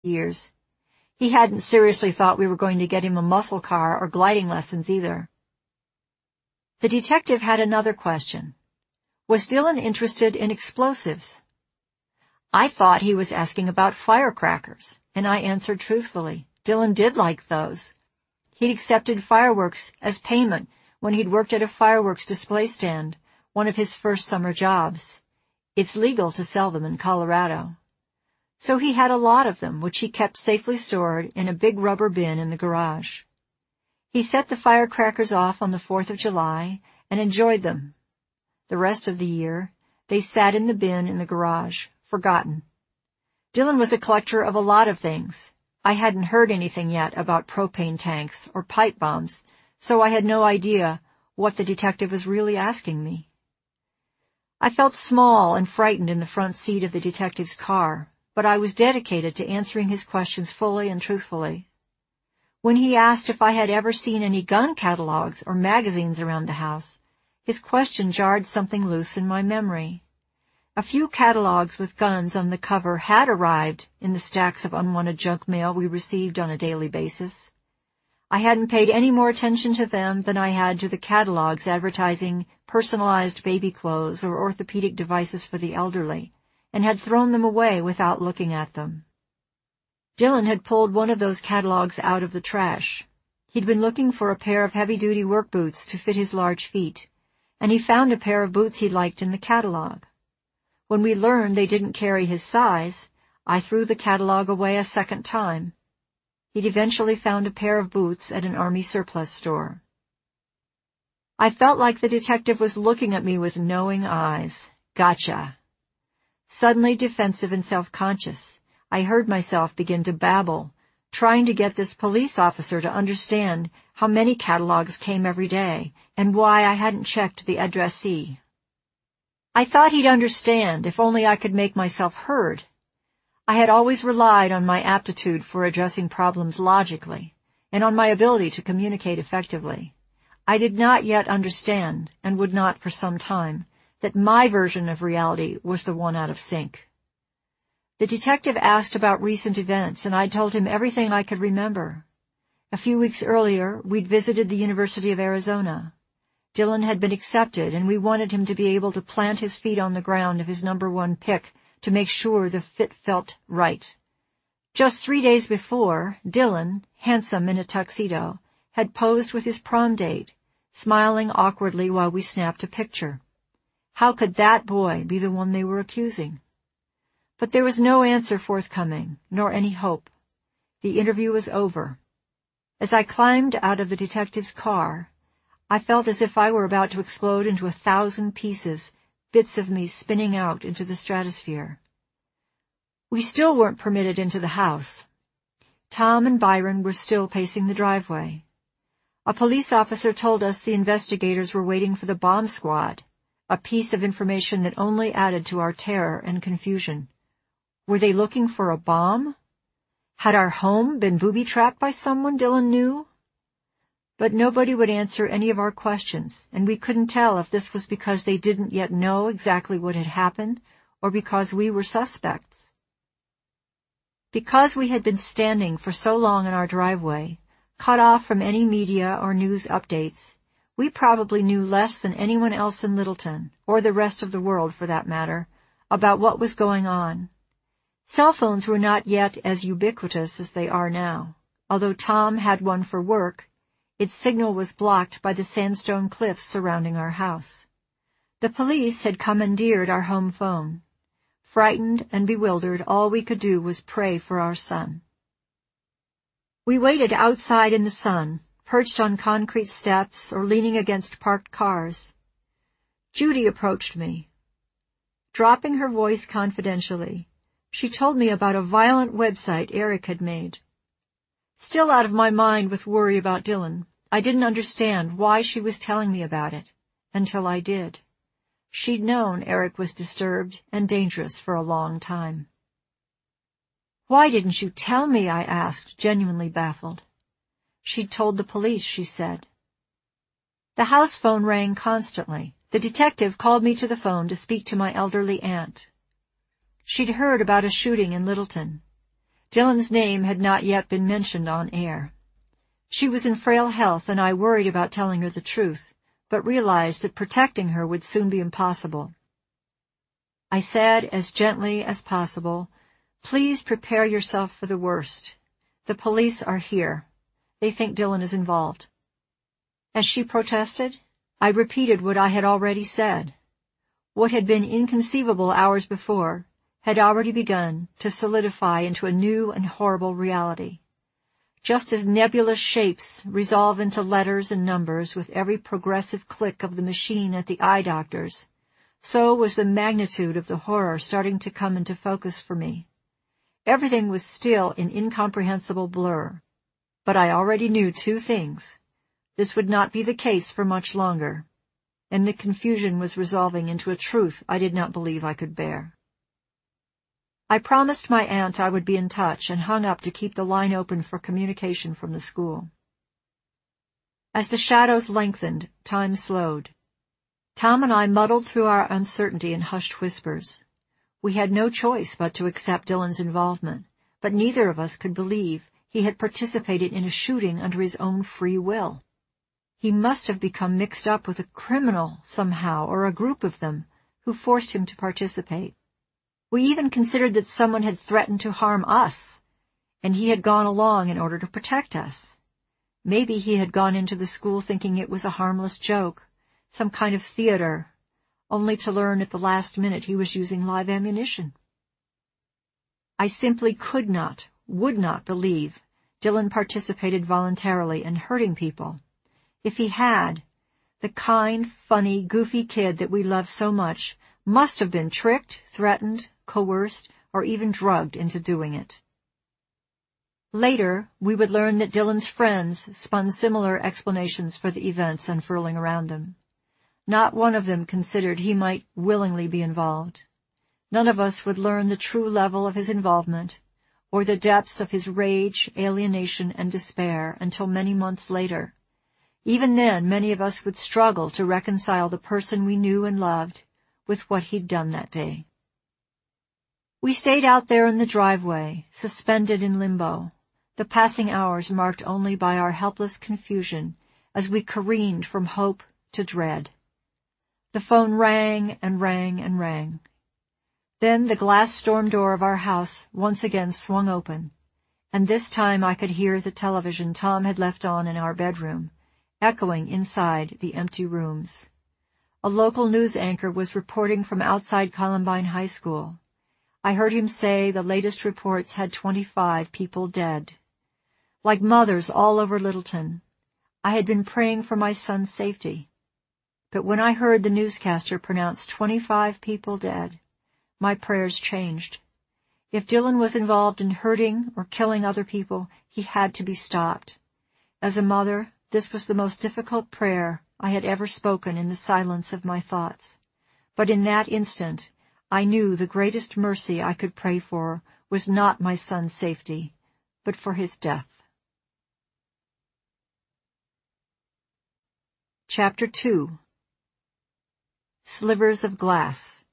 years. He hadn't seriously thought we were going to get him a muscle car or gliding lessons either. The detective had another question. Was Dylan interested in explosives? I thought he was asking about firecrackers, and I answered truthfully. Dylan did like those. He'd accepted fireworks as payment when he'd worked at a fireworks display stand, one of his first summer jobs. It's legal to sell them in Colorado. So he had a lot of them, which he kept safely stored in a big rubber bin in the garage. He set the firecrackers off on the 4th of July and enjoyed them. The rest of the year, they sat in the bin in the garage, forgotten. Dylan was a collector of a lot of things. I hadn't heard anything yet about propane tanks or pipe bombs, so I had no idea what the detective was really asking me. I felt small and frightened in the front seat of the detective's car, but I was dedicated to answering his questions fully and truthfully. When he asked if I had ever seen any gun catalogs or magazines around the house, his question jarred something loose in my memory. A few catalogs with guns on the cover had arrived in the stacks of unwanted junk mail we received on a daily basis. I hadn't paid any more attention to them than I had to the catalogs advertising personalized baby clothes or orthopedic devices for the elderly, and had thrown them away without looking at them. Dylan had pulled one of those catalogs out of the trash. He'd been looking for a pair of heavy-duty work boots to fit his large feet, and he found a pair of boots he liked in the catalog. When we learned they didn't carry his size, I threw the catalog away a second time. He'd eventually found a pair of boots at an army surplus store. I felt like the detective was looking at me with knowing eyes. Gotcha. Suddenly defensive and self-conscious, I heard myself begin to babble, trying to get this police officer to understand how many catalogs came every day and why I hadn't checked the addressee. I thought he'd understand if only I could make myself heard. I had always relied on my aptitude for addressing problems logically and on my ability to communicate effectively. I did not yet understand, and would not for some time, that my version of reality was the one out of sync. The detective asked about recent events, and I told him everything I could remember. A few weeks earlier, we'd visited the University of Arizona. Dylan had been accepted, and we wanted him to be able to plant his feet on the ground of his #1 pick to make sure the fit felt right. Just 3 days before, Dylan, handsome in a tuxedo, had posed with his prom date, smiling awkwardly while we snapped a picture. How could that boy be the one they were accusing? But there was no answer forthcoming, nor any hope. The interview was over. As I climbed out of the detective's car, I felt as if I were about to explode into 1,000 pieces, bits of me spinning out into the stratosphere. We still weren't permitted into the house. Tom and Byron were still pacing the driveway. A police officer told us the investigators were waiting for the bomb squad, a piece of information that only added to our terror and confusion. Were they looking for a bomb? Had our home been booby-trapped by someone Dylan knew? But nobody would answer any of our questions, and we couldn't tell if this was because they didn't yet know exactly what had happened, or because we were suspects. Because we had been standing for so long in our driveway, cut off from any media or news updates, we probably knew less than anyone else in Littleton, or the rest of the world for that matter, about what was going on. Cell phones were not yet as ubiquitous as they are now. Although Tom had one for work, its signal was blocked by the sandstone cliffs surrounding our house. The police had commandeered our home phone. Frightened and bewildered, all we could do was pray for our son. We waited outside in the sun, perched on concrete steps or leaning against parked cars. Judy approached me. Dropping her voice confidentially, she told me about a violent website Eric had made. Still out of my mind with worry about Dylan, I didn't understand why she was telling me about it, until I did. She'd known Eric was disturbed and dangerous for a long time. "Why didn't you tell me?" I asked, genuinely baffled. "She'd told the police," she said. The house phone rang constantly. The detective called me to the phone to speak to my elderly aunt. She'd heard about a shooting in Littleton. Dylan's name had not yet been mentioned on air. She was in frail health, and I worried about telling her the truth, but realized that protecting her would soon be impossible. I said as gently as possible, "Please prepare yourself for the worst. The police are here. They think Dylan is involved." As she protested, I repeated what I had already said. What had been inconceivable hours before had already begun to solidify into a new and horrible reality. Just as nebulous shapes resolve into letters and numbers with every progressive click of the machine at the eye doctor's, so was the magnitude of the horror starting to come into focus for me. Everything was still an incomprehensible blur, but I already knew two things. This would not be the case for much longer, and the confusion was resolving into a truth I did not believe I could bear. I promised my aunt I would be in touch and hung up to keep the line open for communication from the school. As the shadows lengthened, time slowed. Tom and I muddled through our uncertainty in hushed whispers. We had no choice but to accept Dylan's involvement, but neither of us could believe he had participated in a shooting under his own free will. He must have become mixed up with a criminal somehow, or a group of them, who forced him to participate. We even considered that someone had threatened to harm us, and he had gone along in order to protect us. Maybe he had gone into the school thinking it was a harmless joke, some kind of theater, only to learn at the last minute he was using live ammunition. I simply could not, would not believe Dylan participated voluntarily in hurting people. If he had, the kind, funny, goofy kid that we loved so much must have been tricked, threatened, coerced, or even drugged into doing it. Later, we would learn that Dylan's friends spun similar explanations for the events unfurling around them. Not one of them considered he might willingly be involved. None of us would learn the true level of his involvement, or the depths of his rage, alienation, and despair until many months later. Even then, many of us would struggle to reconcile the person we knew and loved with what he'd done that day. We stayed out there in the driveway, suspended in limbo, the passing hours marked only by our helpless confusion as we careened from hope to dread. The phone rang and rang and rang. Then the glass storm door of our house once again swung open, and this time I could hear the television Tom had left on in our bedroom, echoing inside the empty rooms. A local news anchor was reporting from outside Columbine High School. I heard him say the latest reports had 25 people dead. Like mothers all over Littleton, I had been praying for my son's safety. But when I heard the newscaster pronounce 25 people dead, my prayers changed. If Dylan was involved in hurting or killing other people, he had to be stopped. As a mother, this was the most difficult prayer I had ever spoken in the silence of my thoughts. But in that instant, I knew the greatest mercy I could pray for was not my son's safety, but for his death. Chapter 2. Slivers of Glass.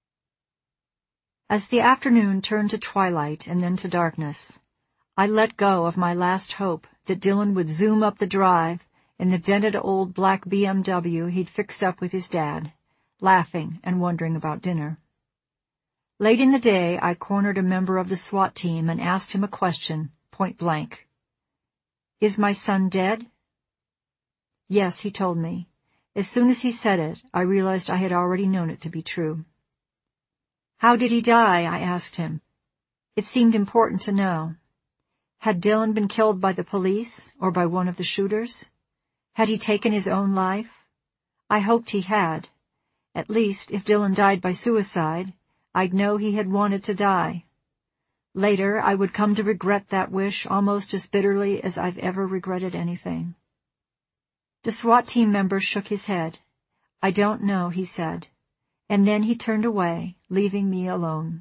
As the afternoon turned to twilight and then to darkness, I let go of my last hope that Dylan would zoom up the drive in the dented old black BMW he'd fixed up with his dad, laughing and wondering about dinner. Late in the day, I cornered a member of the SWAT team and asked him a question, point blank. "Is my son dead?" "Yes," he told me. As soon as he said it, I realized I had already known it to be true. "How did he die?" I asked him. It seemed important to know. Had Dylan been killed by the police or by one of the shooters? Had he taken his own life? I hoped he had. At least, if Dylan died by suicide, I'd know he had wanted to die. Later, I would come to regret that wish almost as bitterly as I've ever regretted anything. The SWAT team member shook his head. "I don't know," he said. And then he turned away, leaving me alone.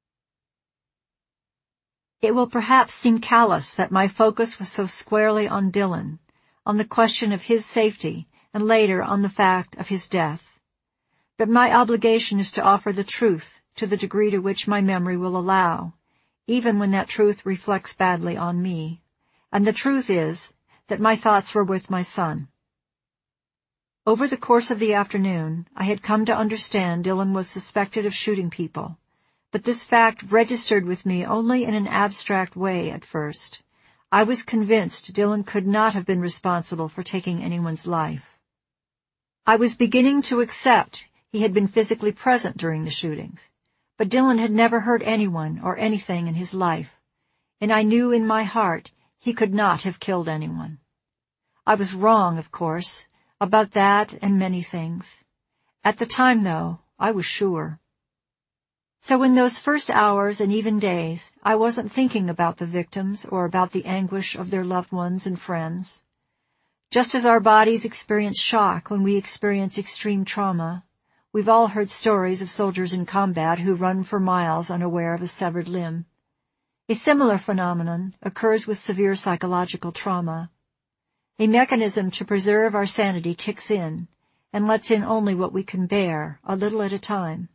It will perhaps seem callous that my focus was so squarely on Dylan, on the question of his safety, and later on the fact of his death. But my obligation is to offer the truth to the degree to which my memory will allow, even when that truth reflects badly on me. And the truth is that my thoughts were with my son. Over the course of the afternoon, I had come to understand Dylan was suspected of shooting people, but this fact registered with me only in an abstract way at first. I was convinced Dylan could not have been responsible for taking anyone's life. I was beginning to accept he had been physically present during the shootings, but Dylan had never hurt anyone or anything in his life, and I knew in my heart he could not have killed anyone. I was wrong, of course, about that and many things. At the time, though, I was sure. So in those first hours and even days, I wasn't thinking about the victims or about the anguish of their loved ones and friends. Just as our bodies experience shock when we experience extreme trauma, we've all heard stories of soldiers in combat who run for miles unaware of a severed limb. A similar phenomenon occurs with severe psychological trauma. A mechanism to preserve our sanity kicks in and lets in only what we can bear, a little at a time.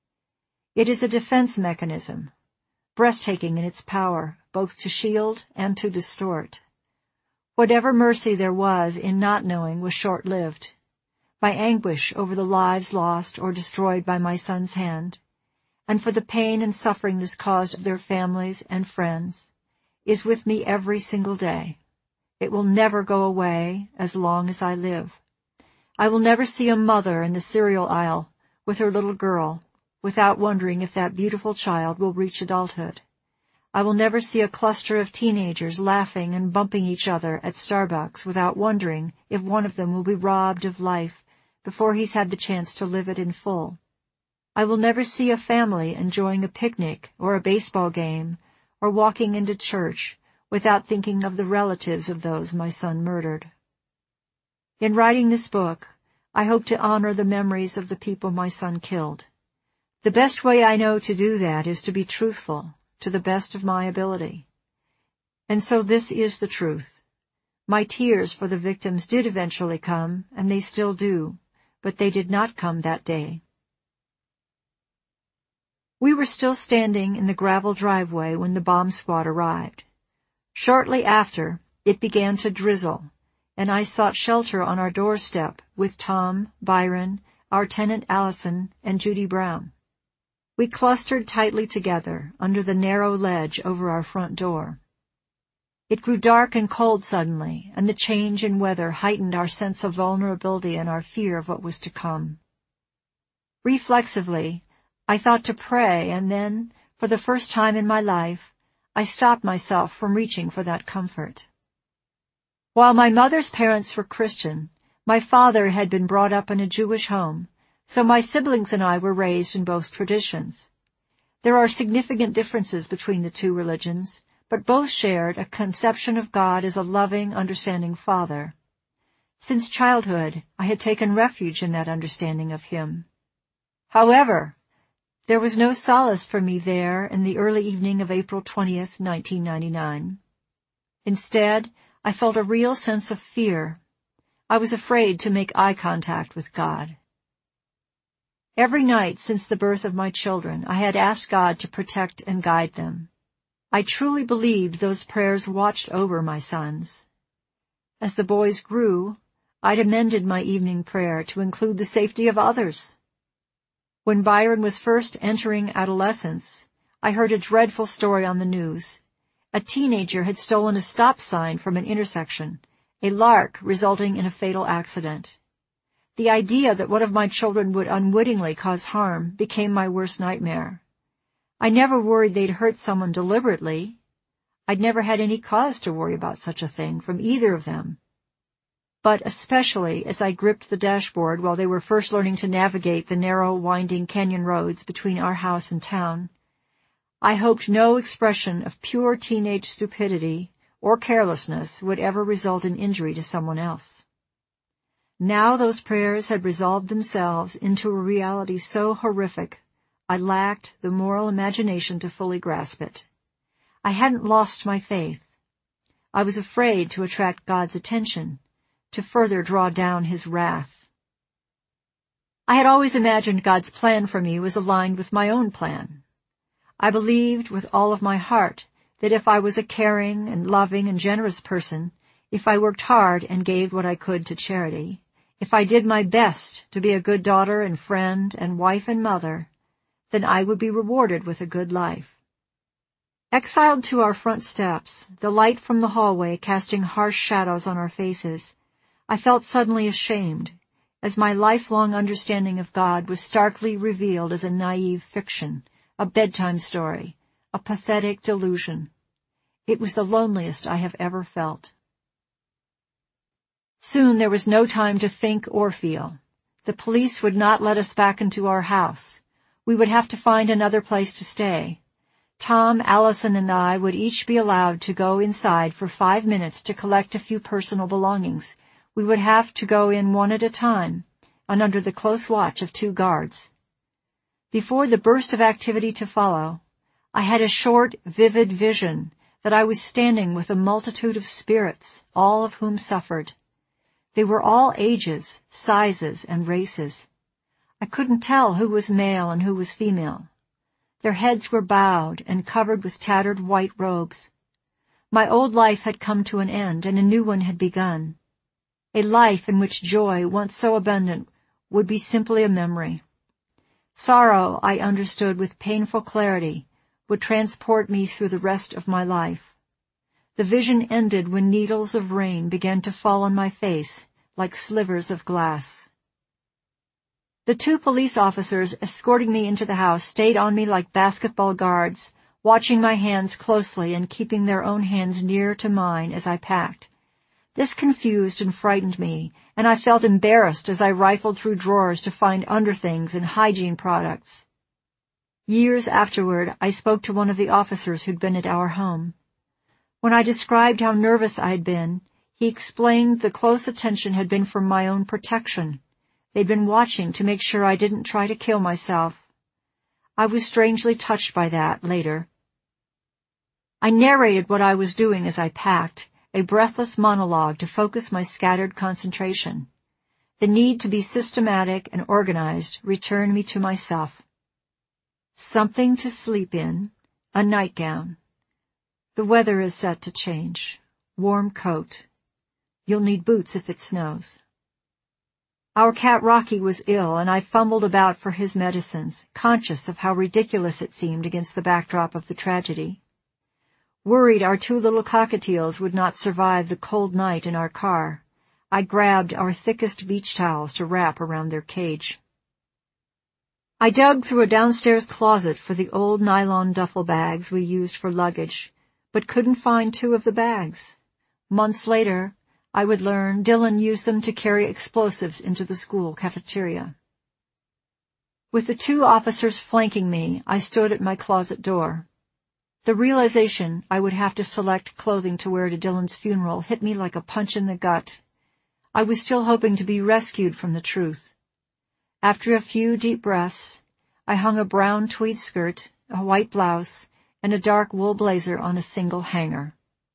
It is a defense mechanism, breathtaking in its power, both to shield and to distort. Whatever mercy there was in not knowing was short-lived. My anguish over the lives lost or destroyed by my son's hand, and for the pain and suffering this caused their families and friends, is with me every single day. It will never go away as long as I live. I will never see a mother in the cereal aisle with her little girl without wondering if that beautiful child will reach adulthood. I will never see a cluster of teenagers laughing and bumping each other at Starbucks without wondering if one of them will be robbed of life before he's had the chance to live it in full. I will never see a family enjoying a picnic or a baseball game or walking into church without thinking of the relatives of those my son murdered. In writing this book, I hope to honor the memories of the people my son killed. The best way I know to do that is to be truthful, to the best of my ability. And so this is the truth. My tears for the victims did eventually come, and they still do, but they did not come that day. We were still standing in the gravel driveway when the bomb squad arrived. Shortly after, it began to drizzle, and I sought shelter on our doorstep with Tom, Byron, our tenant Allison, and Judy Brown. We clustered tightly together under the narrow ledge over our front door. It grew dark and cold suddenly, and the change in weather heightened our sense of vulnerability and our fear of what was to come. Reflexively, I thought to pray, and then, for the first time in my life, I stopped myself from reaching for that comfort. While my mother's parents were Christian, my father had been brought up in a Jewish home, so my siblings and I were raised in both traditions. There are significant differences between the two religions, but both shared a conception of God as a loving, understanding Father. Since childhood, I had taken refuge in that understanding of Him. However, there was no solace for me there in the early evening of April 20th, 1999. Instead, I felt a real sense of fear. I was afraid to make eye contact with God. Every night since the birth of my children, I had asked God to protect and guide them. I truly believed those prayers watched over my sons. As the boys grew, I'd amended my evening prayer to include the safety of others. When Byron was first entering adolescence, I heard a dreadful story on the news. A teenager had stolen a stop sign from an intersection, a lark resulting in a fatal accident. The idea that one of my children would unwittingly cause harm became my worst nightmare. I never worried they'd hurt someone deliberately. I'd never had any cause to worry about such a thing from either of them. But especially as I gripped the dashboard while they were first learning to navigate the narrow, winding canyon roads between our house and town, I hoped no expression of pure teenage stupidity or carelessness would ever result in injury to someone else. Now those prayers had resolved themselves into a reality so horrific, I lacked the moral imagination to fully grasp it. I hadn't lost my faith. I was afraid to attract God's attention, to further draw down His wrath. I had always imagined God's plan for me was aligned with my own plan. I believed with all of my heart that if I was a caring and loving and generous person, if I worked hard and gave what I could to charity, if I did my best to be a good daughter and friend and wife and mother, then I would be rewarded with a good life. Exiled to our front steps, the light from the hallway casting harsh shadows on our faces, I felt suddenly ashamed, as my lifelong understanding of God was starkly revealed as a naive fiction, a bedtime story, a pathetic delusion. It was the loneliest I have ever felt. Soon there was no time to think or feel. The police would not let us back into our house. We would have to find another place to stay. Tom, Allison, and I would each be allowed to go inside for 5 minutes to collect a few personal belongings. We would have to go in one at a time, and under the close watch of 2 guards. Before the burst of activity to follow, I had a short, vivid vision that I was standing with a multitude of spirits, all of whom suffered. They were all ages, sizes, and races. I couldn't tell who was male and who was female. Their heads were bowed and covered with tattered white robes. My old life had come to an end, and a new one had begun. A life in which joy, once so abundant, would be simply a memory. Sorrow, I understood with painful clarity, would transport me through the rest of my life. The vision ended when needles of rain began to fall on my face like slivers of glass. The 2 police officers escorting me into the house stayed on me like basketball guards, watching my hands closely and keeping their own hands near to mine as I packed. This confused and frightened me, and I felt embarrassed as I rifled through drawers to find underthings and hygiene products. Years afterward, I spoke to one of the officers who'd been at our home. When I described how nervous I had been, he explained the close attention had been for my own protection. They'd been watching to make sure I didn't try to kill myself. I was strangely touched by that later. I narrated what I was doing as I packed, a breathless monologue to focus my scattered concentration. The need to be systematic and organized returned me to myself. Something to sleep in, a nightgown. The weather is set to change. Warm coat. You'll need boots if it snows. Our cat Rocky was ill, and I fumbled about for his medicines, conscious of how ridiculous it seemed against the backdrop of the tragedy. Worried our 2 little cockatiels would not survive the cold night in our car, I grabbed our thickest beach towels to wrap around their cage. I dug through a downstairs closet for the old nylon duffel bags we used for luggage, but couldn't find 2 of the bags. Months later, I would learn Dylan used them to carry explosives into the school cafeteria. With the 2 officers flanking me, I stood at my closet door. The realization I would have to select clothing to wear to Dylan's funeral hit me like a punch in the gut. I was still hoping to be rescued from the truth. After a few deep breaths, I hung a brown tweed skirt, a white blouse, and a dark wool blazer on a single hanger.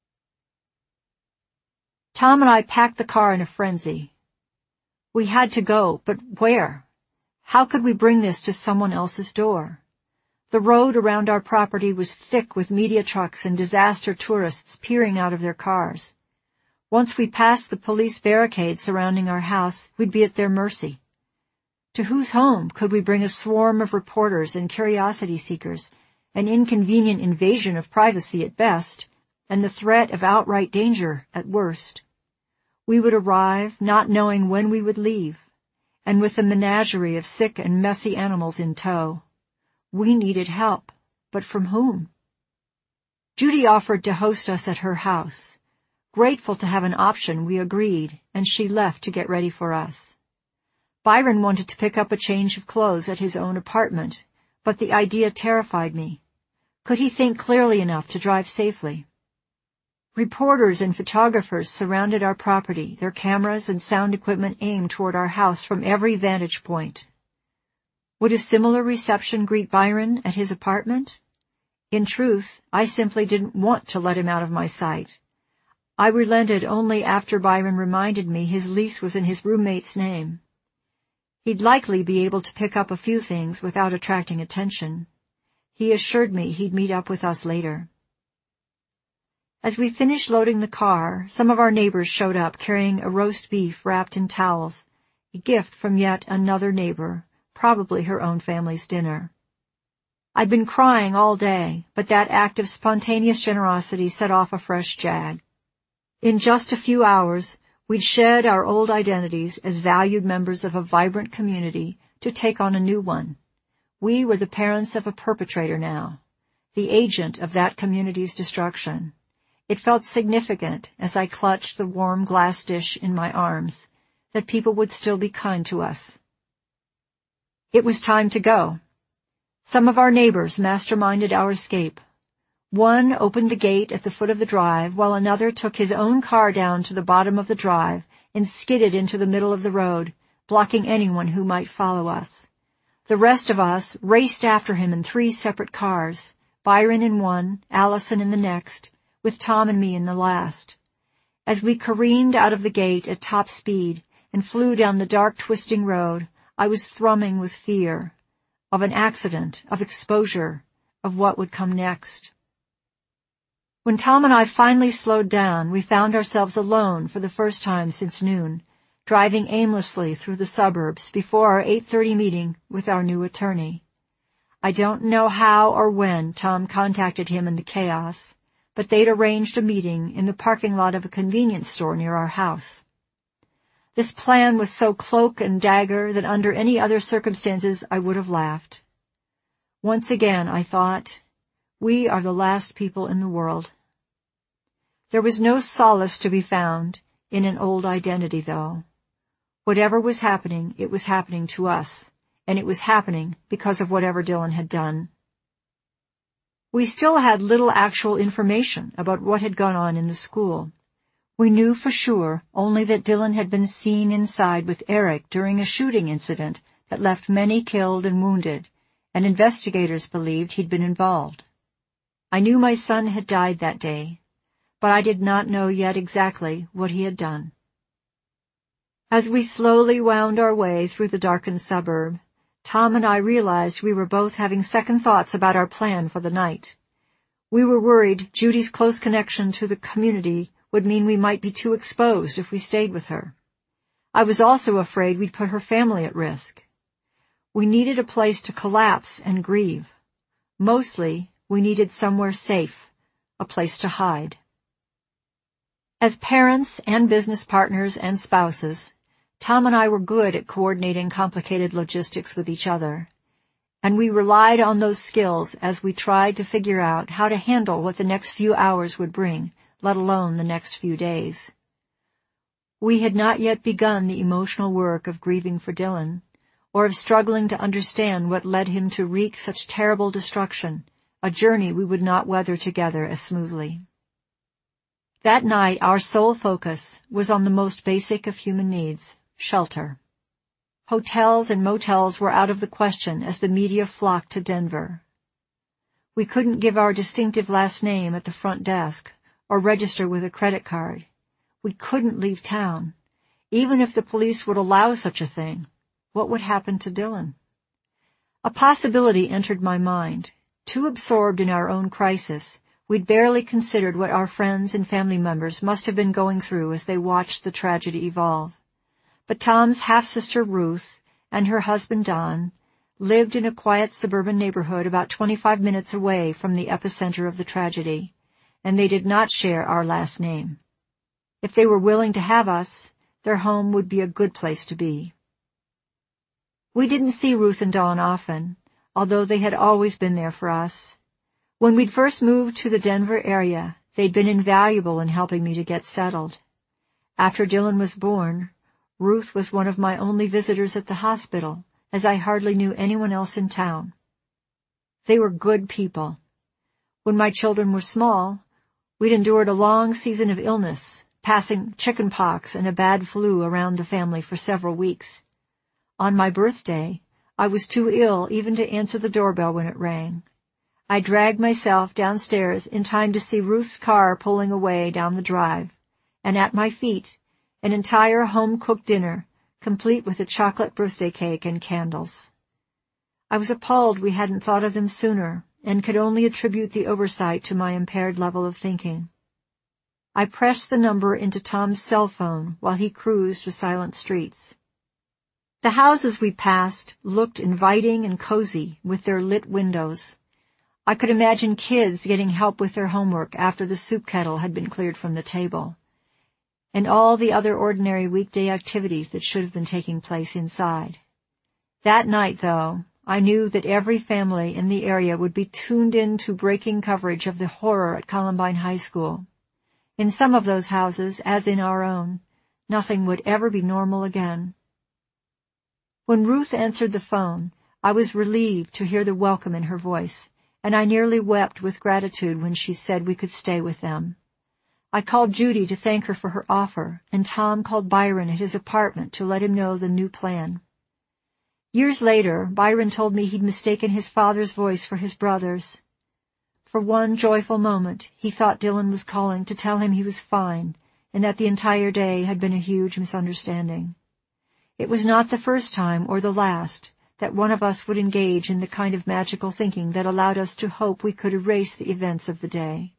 Tom and I packed the car in a frenzy. We had to go, but where? How could we bring this to someone else's door? The road around our property was thick with media trucks and disaster tourists peering out of their cars. Once we passed the police barricade surrounding our house, we'd be at their mercy. To whose home could we bring a swarm of reporters and curiosity seekers, an inconvenient invasion of privacy at best, and the threat of outright danger at worst? We would arrive, not knowing when we would leave, and with a menagerie of sick and messy animals in tow. We needed help, but from whom? Judy offered to host us at her house. Grateful to have an option, we agreed, and she left to get ready for us. Byron wanted to pick up a change of clothes at his own apartment, but the idea terrified me. Could he think clearly enough to drive safely? Reporters and photographers surrounded our property, their cameras and sound equipment aimed toward our house from every vantage point. Would a similar reception greet Byron at his apartment? In truth, I simply didn't want to let him out of my sight. I relented only after Byron reminded me his lease was in his roommate's name. He'd likely be able to pick up a few things without attracting attention. He assured me he'd meet up with us later. As we finished loading the car, some of our neighbors showed up carrying a roast beef wrapped in towels, a gift from yet another neighbor, probably her own family's dinner. I'd been crying all day, but that act of spontaneous generosity set off a fresh jag. In just a few hours, we'd shed our old identities as valued members of a vibrant community to take on a new one. We were the parents of a perpetrator now, the agent of that community's destruction. It felt significant as I clutched the warm glass dish in my arms that people would still be kind to us. It was time to go. Some of our neighbors masterminded our escape. One opened the gate at the foot of the drive, while another took his own car down to the bottom of the drive and skidded into the middle of the road, blocking anyone who might follow us. The rest of us raced after him in 3 separate cars, Byron in one, Allison in the next, with Tom and me in the last. As we careened out of the gate at top speed and flew down the dark, twisting road, I was thrumming with fear of an accident, of exposure, of what would come next. When Tom and I finally slowed down, we found ourselves alone for the first time since noon, driving aimlessly through the suburbs before our 8:30 meeting with our new attorney. I don't know how or when Tom contacted him in the chaos, but they'd arranged a meeting in the parking lot of a convenience store near our house. This plan was so cloak and dagger that under any other circumstances I would have laughed. Once again, I thought, we are the last people in the world. There was no solace to be found in an old identity, though. Whatever was happening, it was happening to us, and it was happening because of whatever Dylan had done. We still had little actual information about what had gone on in the school. We knew for sure only that Dylan had been seen inside with Eric during a shooting incident that left many killed and wounded, and investigators believed he'd been involved. I knew my son had died that day, but I did not know yet exactly what he had done. As we slowly wound our way through the darkened suburb, Tom and I realized we were both having second thoughts about our plan for the night. We were worried Judy's close connection to the community would mean we might be too exposed if we stayed with her. I was also afraid we'd put her family at risk. We needed a place to collapse and grieve. Mostly, we needed somewhere safe, a place to hide. As parents and business partners and spouses, Tom and I were good at coordinating complicated logistics with each other, and we relied on those skills as we tried to figure out how to handle what the next few hours would bring, let alone the next few days. We had not yet begun the emotional work of grieving for Dylan, or of struggling to understand what led him to wreak such terrible destruction, a journey we would not weather together as smoothly. That night, our sole focus was on the most basic of human needs, shelter. Hotels and motels were out of the question as the media flocked to Denver. We couldn't give our distinctive last name at the front desk or register with a credit card. We couldn't leave town. Even if the police would allow such a thing, what would happen to Dylan? A possibility entered my mind. Too absorbed in our own crisis, we'd barely considered what our friends and family members must have been going through as they watched the tragedy evolve. But Tom's half-sister Ruth and her husband Don lived in a quiet suburban neighborhood about 25 minutes away from the epicenter of the tragedy, and they did not share our last name. If they were willing to have us, their home would be a good place to be. We didn't see Ruth and Dawn often, although they had always been there for us. When we'd first moved to the Denver area, they'd been invaluable in helping me to get settled. After Dylan was born, Ruth was one of my only visitors at the hospital, as I hardly knew anyone else in town. They were good people. When my children were small, we'd endured a long season of illness, passing chicken pox and a bad flu around the family for several weeks. On my birthday, I was too ill even to answer the doorbell when it rang. I dragged myself downstairs in time to see Ruth's car pulling away down the drive, and at my feet, an entire home-cooked dinner, complete with a chocolate birthday cake and candles. I was appalled we hadn't thought of them sooner, and could only attribute the oversight to my impaired level of thinking. I pressed the number into Tom's cell phone while he cruised the silent streets. The houses we passed looked inviting and cozy with their lit windows. I could imagine kids getting help with their homework after the soup kettle had been cleared from the table, and all the other ordinary weekday activities that should have been taking place inside. That night, though, I knew that every family in the area would be tuned in to breaking coverage of the horror at Columbine High School. In some of those houses, as in our own, nothing would ever be normal again. When Ruth answered the phone, I was relieved to hear the welcome in her voice, and I nearly wept with gratitude when she said we could stay with them. I called Judy to thank her for her offer, and Tom called Byron at his apartment to let him know the new plan. Years later, Byron told me he'd mistaken his father's voice for his brother's. For one joyful moment, he thought Dylan was calling to tell him he was fine, and that the entire day had been a huge misunderstanding. It was not the first time or the last that one of us would engage in the kind of magical thinking that allowed us to hope we could erase the events of the day.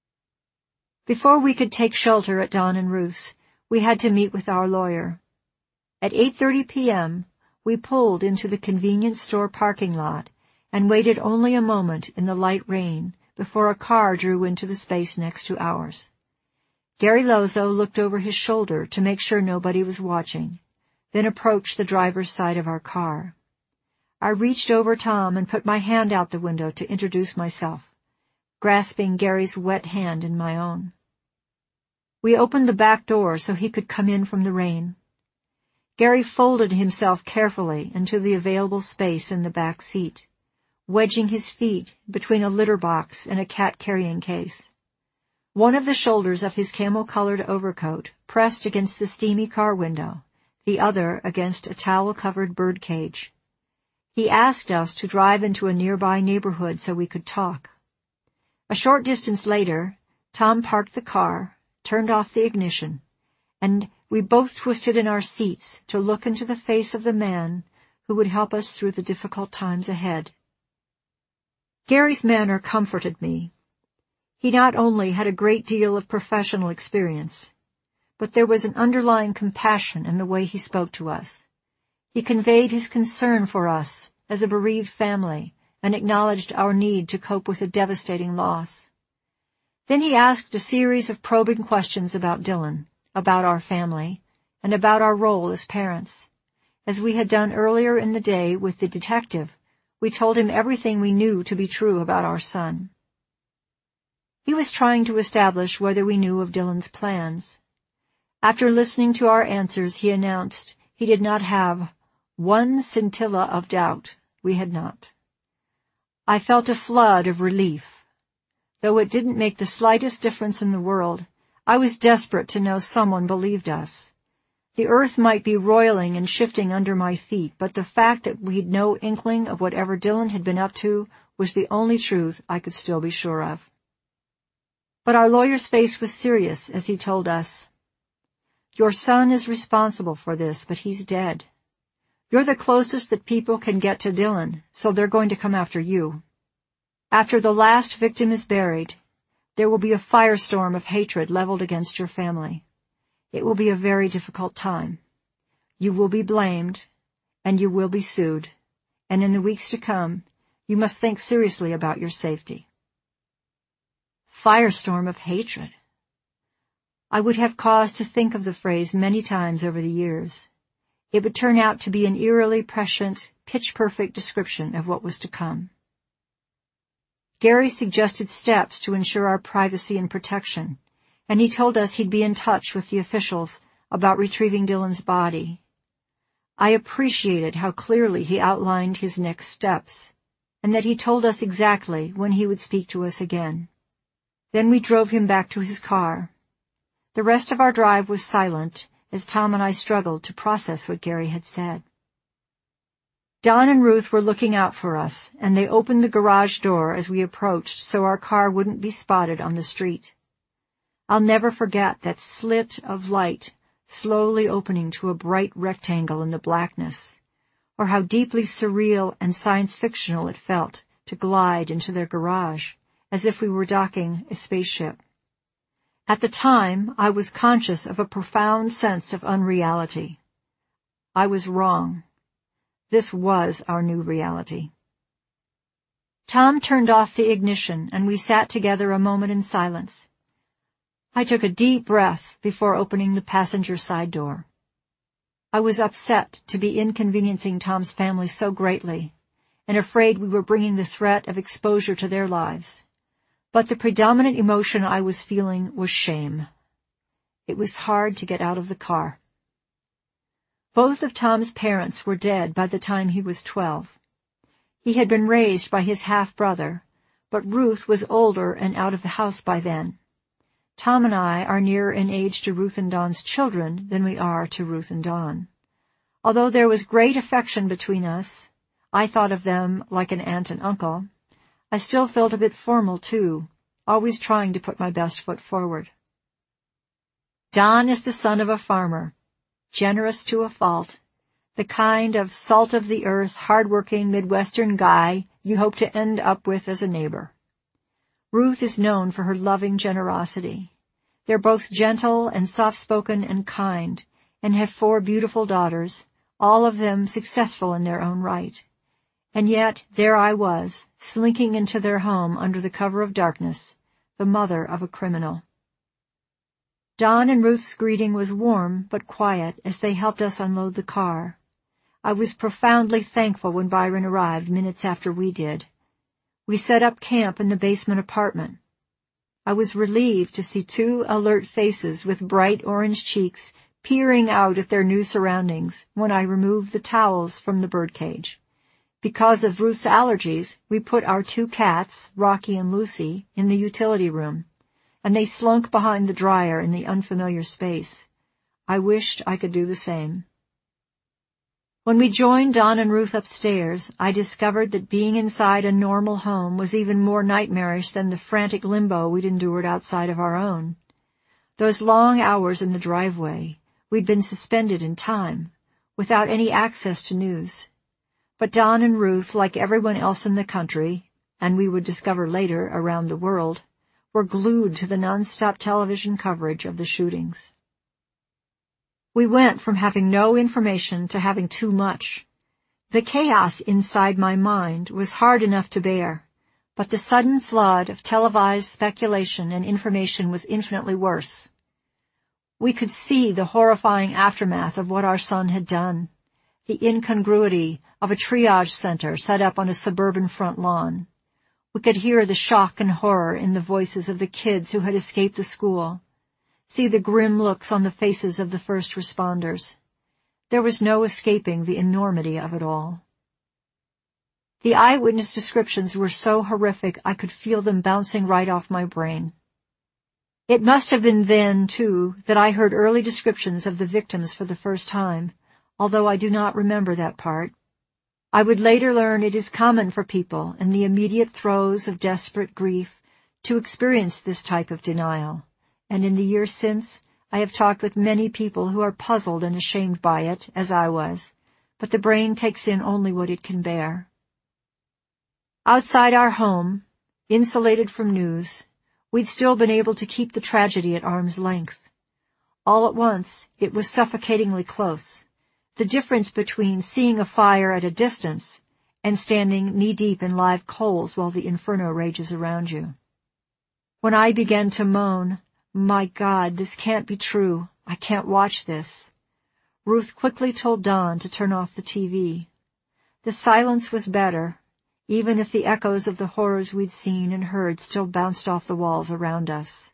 Before we could take shelter at Don and Ruth's, we had to meet with our lawyer. At 8:30 p.m., we pulled into the convenience store parking lot and waited only a moment in the light rain before a car drew into the space next to ours. Gary Lozo looked over his shoulder to make sure nobody was watching, then approached the driver's side of our car. I reached over Tom and put my hand out the window to introduce myself, grasping Gary's wet hand in my own. We opened the back door so he could come in from the rain. Gary folded himself carefully into the available space in the back seat, wedging his feet between a litter box and a cat carrying case. One of the shoulders of his camel-colored overcoat pressed against the steamy car window, the other against a towel-covered bird cage. He asked us to drive into a nearby neighborhood so we could talk. A short distance later, Tom parked the car, turned off the ignition, and we both twisted in our seats to look into the face of the man who would help us through the difficult times ahead. Gary's manner comforted me. He not only had a great deal of professional experience, but there was an underlying compassion in the way he spoke to us. He conveyed his concern for us as a bereaved family and acknowledged our need to cope with a devastating loss. Then he asked a series of probing questions about Dylan, about our family, and about our role as parents. As we had done earlier in the day with the detective, we told him everything we knew to be true about our son. He was trying to establish whether we knew of Dylan's plans. After listening to our answers, he announced he did not have one scintilla of doubt. We had not. I felt a flood of relief. Though it didn't make the slightest difference in the world, I was desperate to know someone believed us. The earth might be roiling and shifting under my feet, but the fact that we'd no inkling of whatever Dylan had been up to was the only truth I could still be sure of. But our lawyer's face was serious as he told us, "Your son is responsible for this, but he's dead. You're the closest that people can get to Dylan, so they're going to come after you. After the last victim is buried, there will be a firestorm of hatred leveled against your family. It will be a very difficult time. You will be blamed, and you will be sued, and in the weeks to come, you must think seriously about your safety." Firestorm of hatred. I would have cause to think of the phrase many times over the years. It would turn out to be an eerily prescient, pitch-perfect description of what was to come. Gary suggested steps to ensure our privacy and protection, and he told us he'd be in touch with the officials about retrieving Dylan's body. I appreciated how clearly he outlined his next steps, and that he told us exactly when he would speak to us again. Then we drove him back to his car. The rest of our drive was silent as Tom and I struggled to process what Gary had said. Don and Ruth were looking out for us, and they opened the garage door as we approached so our car wouldn't be spotted on the street. I'll never forget that slit of light slowly opening to a bright rectangle in the blackness, or how deeply surreal and science-fictional it felt to glide into their garage, as if we were docking a spaceship. At the time, I was conscious of a profound sense of unreality. I was wrong. This was our new reality. Tom turned off the ignition, and we sat together a moment in silence. I took a deep breath before opening the passenger side door. I was upset to be inconveniencing Tom's family so greatly, and afraid we were bringing the threat of exposure to their lives. But the predominant emotion I was feeling was shame. It was hard to get out of the car. Both of Tom's parents were dead by the time he was 12. He had been raised by his half-brother, but Ruth was older and out of the house by then. Tom and I are nearer in age to Ruth and Dawn's children than we are to Ruth and Dawn. Although there was great affection between us, I thought of them like an aunt and uncle. I still felt a bit formal, too, always trying to put my best foot forward. Don is the son of a farmer, generous to a fault, the kind of salt-of-the-earth, hard-working Midwestern guy you hope to end up with as a neighbor. Ruth is known for her loving generosity. They're both gentle and soft-spoken and kind, and have 4 beautiful daughters, all of them successful in their own right. And yet, there I was, slinking into their home under the cover of darkness, the mother of a criminal. Don and Ruth's greeting was warm but quiet as they helped us unload the car. I was profoundly thankful when Byron arrived minutes after we did. We set up camp in the basement apartment. I was relieved to see 2 alert faces with bright orange cheeks peering out at their new surroundings when I removed the towels from the birdcage. Because of Ruth's allergies, we put our 2 cats, Rocky and Lucy, in the utility room, and they slunk behind the dryer in the unfamiliar space. I wished I could do the same. When we joined Don and Ruth upstairs, I discovered that being inside a normal home was even more nightmarish than the frantic limbo we'd endured outside of our own. Those long hours in the driveway, we'd been suspended in time, without any access to news. But Don and Ruth, like everyone else in the country, and we would discover later around the world, were glued to the nonstop television coverage of the shootings. We went from having no information to having too much. The chaos inside my mind was hard enough to bear, but the sudden flood of televised speculation and information was infinitely worse. We could see the horrifying aftermath of what our son had done, the incongruity of a triage center set up on a suburban front lawn. We could hear the shock and horror in the voices of the kids who had escaped the school, see the grim looks on the faces of the first responders. There was no escaping the enormity of it all. The eyewitness descriptions were so horrific I could feel them bouncing right off my brain. It must have been then, too, that I heard early descriptions of the victims for the first time, although I do not remember that part. I would later learn it is common for people in the immediate throes of desperate grief to experience this type of denial, and in the years since, I have talked with many people who are puzzled and ashamed by it, as I was, but the brain takes in only what it can bear. Outside our home, insulated from news, we'd still been able to keep the tragedy at arm's length. All at once, it was suffocatingly close. The difference between seeing a fire at a distance and standing knee-deep in live coals while the inferno rages around you. When I began to moan, "My God, this can't be true. I can't watch this," Ruth quickly told Don to turn off the TV. The silence was better, even if the echoes of the horrors we'd seen and heard still bounced off the walls around us.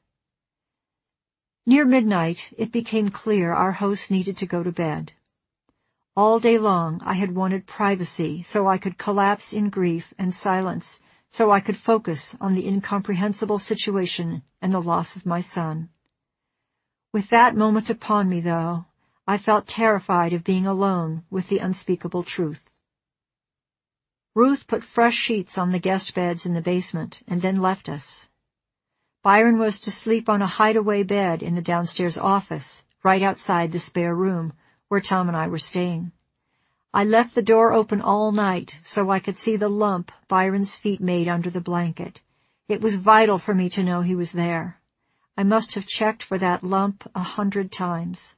Near midnight, it became clear our host needed to go to bed. All day long I had wanted privacy so I could collapse in grief and silence, so I could focus on the incomprehensible situation and the loss of my son. With that moment upon me, though, I felt terrified of being alone with the unspeakable truth. Ruth put fresh sheets on the guest beds in the basement and then left us. Byron was to sleep on a hideaway bed in the downstairs office, right outside the spare room, where Tom and I were staying. I left the door open all night so I could see the lump Byron's feet made under the blanket. It was vital for me to know he was there. I must have checked for that lump 100 times.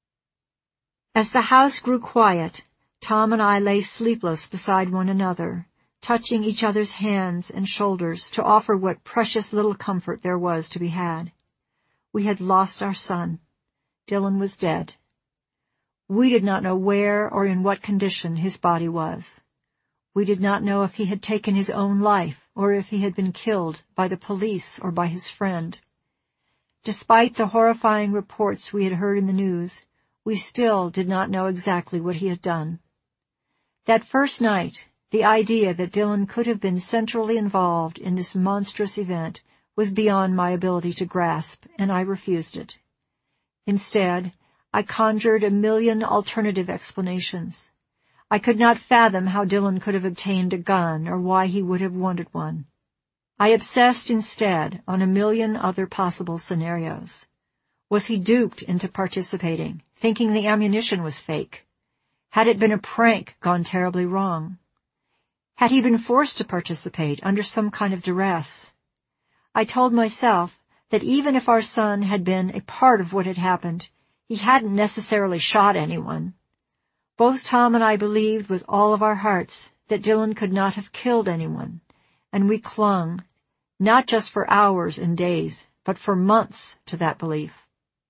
As the house grew quiet, Tom and I lay sleepless beside one another, touching each other's hands and shoulders to offer what precious little comfort there was to be had. We had lost our son. Dylan was dead. We did not know where or in what condition his body was. We did not know if he had taken his own life or if he had been killed by the police or by his friend. Despite the horrifying reports we had heard in the news, we still did not know exactly what he had done. That first night, the idea that Dylan could have been centrally involved in this monstrous event was beyond my ability to grasp, and I refused it. Instead, I conjured 1,000,000 alternative explanations. I could not fathom how Dylan could have obtained a gun or why he would have wanted one. I obsessed instead on 1,000,000 other possible scenarios. Was he duped into participating, thinking the ammunition was fake? Had it been a prank gone terribly wrong? Had he been forced to participate under some kind of duress? I told myself that even if our son had been a part of what had happened, he hadn't necessarily shot anyone. Both Tom and I believed with all of our hearts that Dylan could not have killed anyone, and we clung, not just for hours and days, but for months to that belief.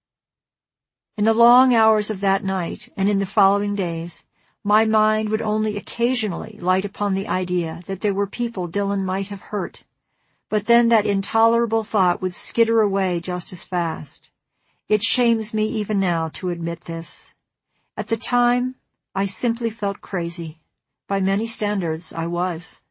In the long hours of that night and in the following days, my mind would only occasionally light upon the idea that there were people Dylan might have hurt, but then that intolerable thought would skitter away just as fast. It shames me even now to admit this. At the time, I simply felt crazy. By many standards, I was.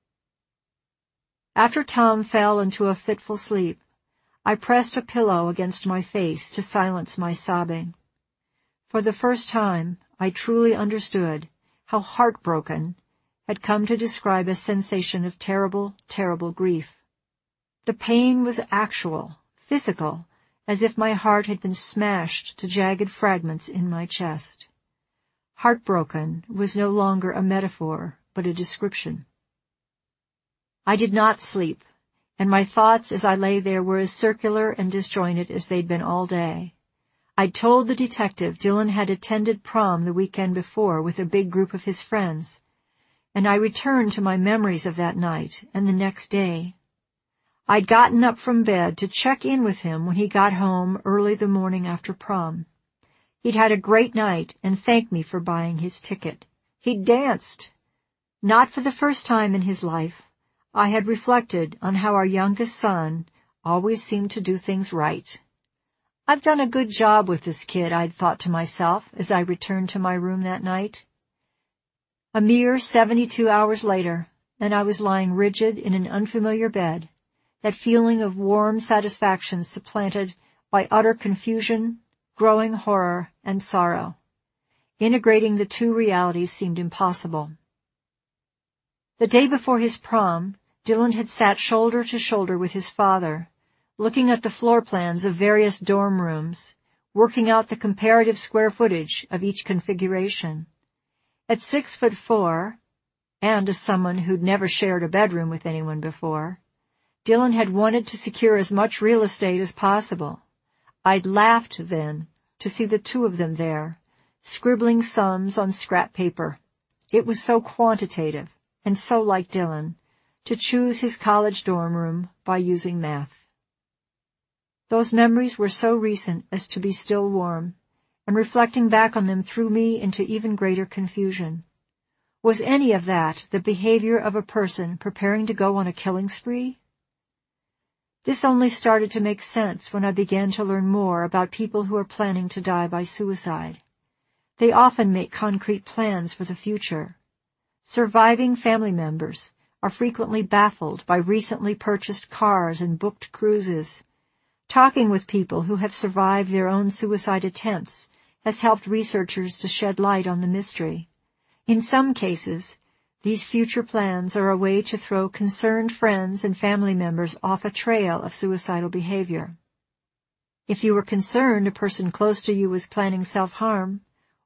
After Tom fell into a fitful sleep, I pressed a pillow against my face to silence my sobbing. For the first time, I truly understood how heartbroken had come to describe a sensation of terrible, terrible grief. The pain was actual, physical, as if my heart had been smashed to jagged fragments in my chest. Heartbroken was no longer a metaphor, but a description. I did not sleep, and my thoughts as I lay there were as circular and disjointed as they'd been all day. I'd told the detective Dylan had attended prom the weekend before with a big group of his friends, and I returned to my memories of that night and the next day. I'd gotten up from bed to check in with him when he got home early the morning after prom. He'd had a great night and thanked me for buying his ticket. He'd danced. Not for the first time in his life, I had reflected on how our youngest son always seemed to do things right. I've done a good job with this kid, I'd thought to myself as I returned to my room that night. A mere 72 hours later, and I was lying rigid in an unfamiliar bed, that feeling of warm satisfaction supplanted by utter confusion, growing horror, and sorrow. Integrating the two realities seemed impossible. The day before his prom, Dylan had sat shoulder to shoulder with his father, looking at the floor plans of various dorm rooms, working out the comparative square footage of each configuration. At 6'4", and as someone who'd never shared a bedroom with anyone before, Dylan had wanted to secure as much real estate as possible. I'd laughed then to see the two of them there, scribbling sums on scrap paper. It was so quantitative, and so like Dylan, to choose his college dorm room by using math. Those memories were so recent as to be still warm, and reflecting back on them threw me into even greater confusion. Was any of that the behavior of a person preparing to go on a killing spree? This only started to make sense when I began to learn more about people who are planning to die by suicide. They often make concrete plans for the future. Surviving family members are frequently baffled by recently purchased cars and booked cruises. Talking with people who have survived their own suicide attempts has helped researchers to shed light on the mystery. In some cases, these future plans are a way to throw concerned friends and family members off a trail of suicidal behavior. If you were concerned a person close to you was planning self-harm,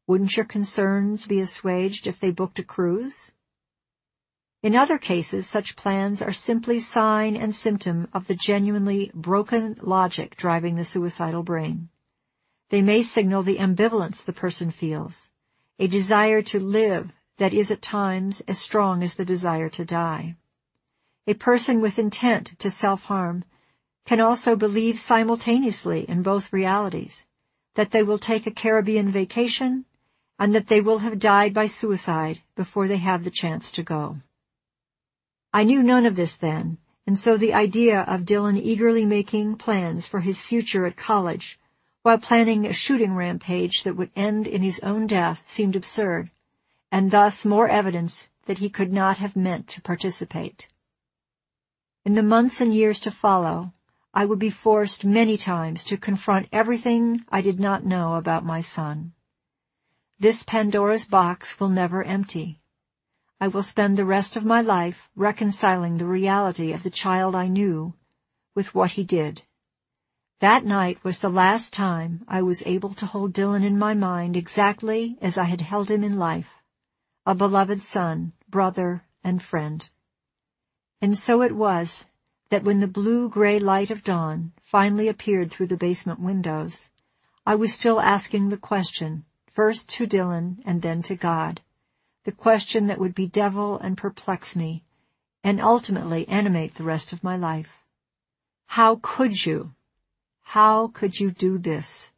Wouldn't your concerns be assuaged if they booked a cruise? In other cases, such plans are simply sign and symptom of the genuinely broken logic driving the suicidal brain. They may signal the ambivalence the person feels, a desire to live that is at times as strong as the desire to die. A person with intent to self-harm can also believe simultaneously in both realities, that they will take a Caribbean vacation and that they will have died by suicide before they have the chance to go. I knew none of this then, and so the idea of Dylan eagerly making plans for his future at college while planning a shooting rampage that would end in his own death seemed absurd, and thus more evidence that he could not have meant to participate. In the months and years to follow, I would be forced many times to confront everything I did not know about my son. This Pandora's box will never empty. I will spend the rest of my life reconciling the reality of the child I knew with what he did. That night was the last time I was able to hold Dylan in my mind exactly as I had held him in life, a beloved son, brother, and friend. And so it was that when the blue-gray light of dawn finally appeared through the basement windows, I was still asking the question, first to Dylan and then to God, the question that would bedevil and perplex me, and ultimately animate the rest of my life. How could you? How could you do this?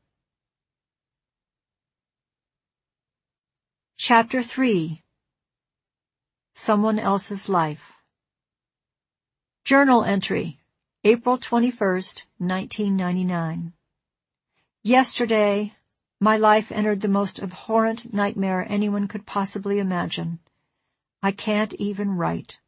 Chapter 3. Someone Else's Life. Journal entry, April 21st, 1999. Yesterday, my life entered the most abhorrent nightmare anyone could possibly imagine. I can't even write.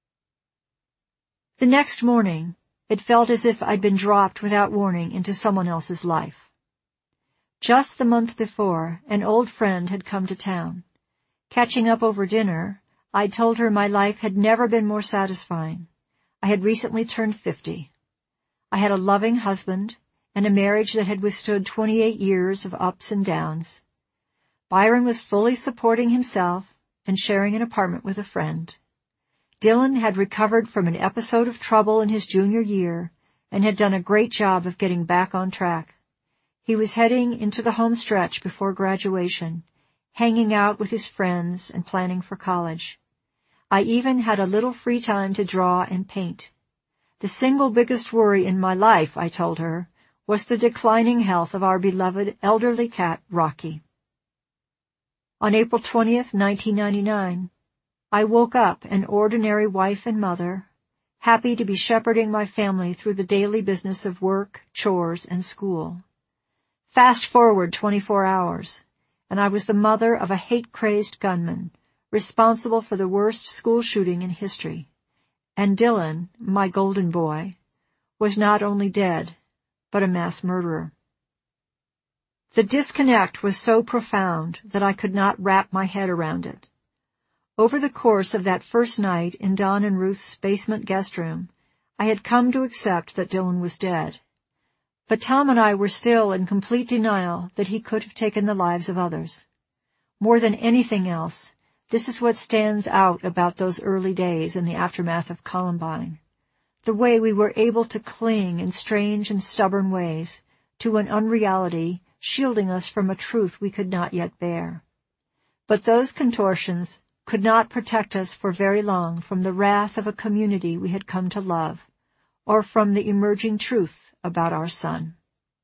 The next morning, it felt as if I'd been dropped without warning into someone else's life. Just the month before, an old friend had come to town. Catching up over dinner, I'd told her my life had never been more satisfying. I had recently turned 50. I had a loving husband and a marriage that had withstood 28 years of ups and downs. Byron was fully supporting himself and sharing an apartment with a friend. Dylan had recovered from an episode of trouble in his junior year and had done a great job of getting back on track. He was heading into the home stretch before graduation, hanging out with his friends and planning for college. I even had a little free time to draw and paint. The single biggest worry in my life, I told her, was the declining health of our beloved elderly cat, Rocky. On April 20th, 1999, I woke up an ordinary wife and mother, happy to be shepherding my family through the daily business of work, chores, and school. Fast forward 24 hours, and I was the mother of a hate-crazed gunman, responsible for the worst school shooting in history. And Dylan, my golden boy, was not only dead, but a mass murderer. The disconnect was so profound that I could not wrap my head around it. Over the course of that first night in Don and Ruth's basement guest room, I had come to accept that Dylan was dead. But Tom and I were still in complete denial that he could have taken the lives of others. More than anything else, this is what stands out about those early days in the aftermath of Columbine. The way we were able to cling in strange and stubborn ways to an unreality shielding us from a truth we could not yet bear. But those contortions could not protect us for very long from the wrath of a community we had come to love, or from the emerging truth about our son.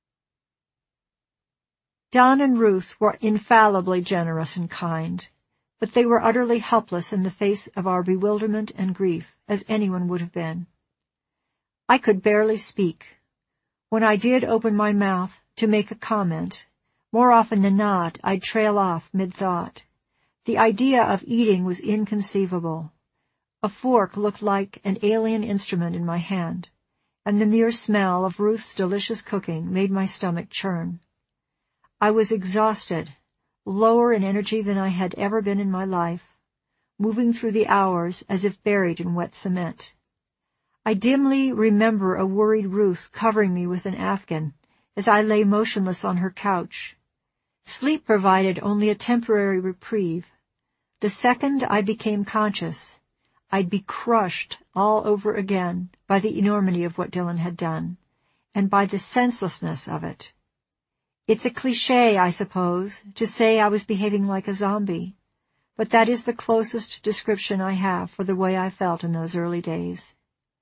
Don and Ruth were infallibly generous and kind, but they were utterly helpless in the face of our bewilderment and grief, as anyone would have been. I could barely speak. When I did open my mouth to make a comment, more often than not I'd trail off mid-thought. The idea of eating was inconceivable. A fork looked like an alien instrument in my hand, and the mere smell of Ruth's delicious cooking made my stomach churn. I was exhausted, lower in energy than I had ever been in my life, moving through the hours as if buried in wet cement. I dimly remember a worried Ruth covering me with an afghan as I lay motionless on her couch. Sleep provided only a temporary reprieve. The second I became conscious, I'd be crushed all over again by the enormity of what Dylan had done, and by the senselessness of it. It's a cliché, I suppose, to say I was behaving like a zombie, but that is the closest description I have for the way I felt in those early days.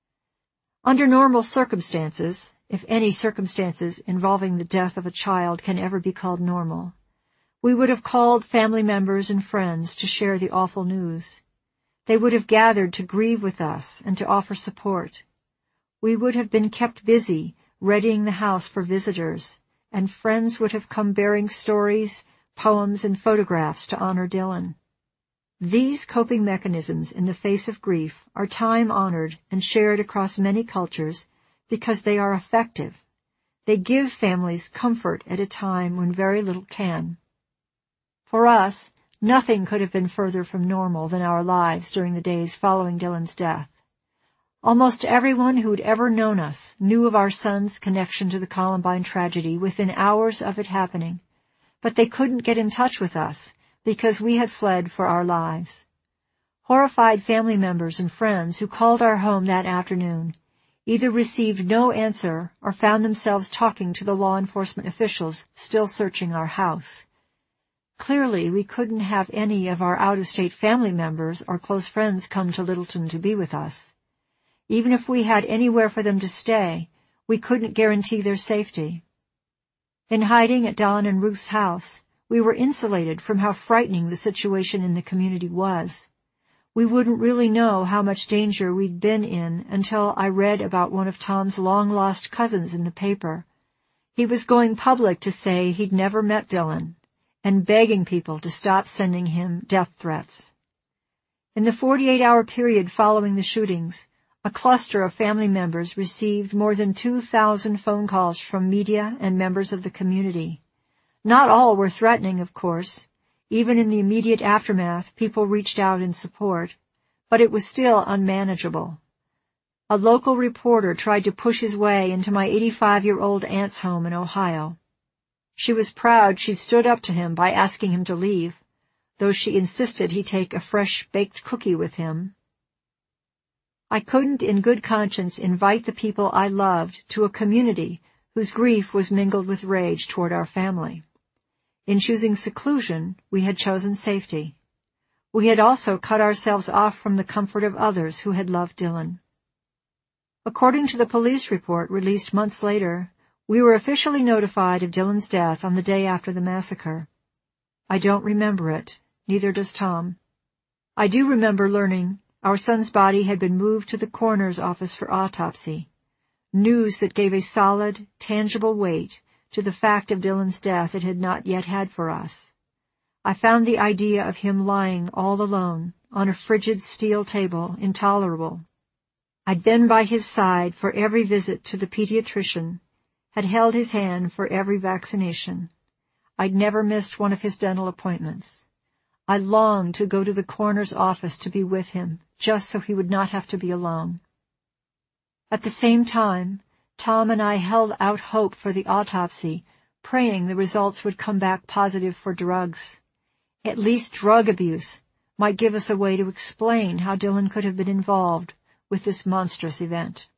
Under normal circumstances, if any circumstances involving the death of a child can ever be called normal, we would have called family members and friends to share the awful news. They would have gathered to grieve with us and to offer support. We would have been kept busy, readying the house for visitors, and friends would have come bearing stories, poems, and photographs to honor Dylan. These coping mechanisms in the face of grief are time-honored and shared across many cultures because they are effective. They give families comfort at a time when very little can. For us, nothing could have been further from normal than our lives during the days following Dylan's death. Almost everyone who'd ever known us knew of our son's connection to the Columbine tragedy within hours of it happening, but they couldn't get in touch with us because we had fled for our lives. Horrified family members and friends who called our home that afternoon either received no answer or found themselves talking to the law enforcement officials still searching our house. Clearly, we couldn't have any of our out-of-state family members or close friends come to Littleton to be with us. Even if we had anywhere for them to stay, we couldn't guarantee their safety. In hiding at Don and Ruth's house, we were insulated from how frightening the situation in the community was. We wouldn't really know how much danger we'd been in until I read about one of Tom's long-lost cousins in the paper. He was going public to say he'd never met Dylan, and begging people to stop sending him death threats. In the 48-hour period following the shootings, a cluster of family members received more than 2,000 phone calls from media and members of the community. Not all were threatening, of course. Even in the immediate aftermath, people reached out in support, but it was still unmanageable. A local reporter tried to push his way into my 85-year-old aunt's home in Ohio. She was proud she'd stood up to him by asking him to leave, though she insisted he take a fresh baked cookie with him. I couldn't in good conscience invite the people I loved to a community whose grief was mingled with rage toward our family. In choosing seclusion, we had chosen safety. We had also cut ourselves off from the comfort of others who had loved Dylan. According to the police report released months later, we were officially notified of Dylan's death on the day after the massacre. I don't remember it, neither does Tom. I do remember learning our son's body had been moved to the coroner's office for autopsy, news that gave a solid, tangible weight to the fact of Dylan's death it had not yet had for us. I found the idea of him lying all alone on a frigid steel table intolerable. I'd been by his side for every visit to the pediatrician, had held his hand for every vaccination. I'd never missed one of his dental appointments. I longed to go to the coroner's office to be with him, just so he would not have to be alone. At the same time, Tom and I held out hope for the autopsy, praying the results would come back positive for drugs. At least drug abuse might give us a way to explain how Dylan could have been involved with this monstrous event.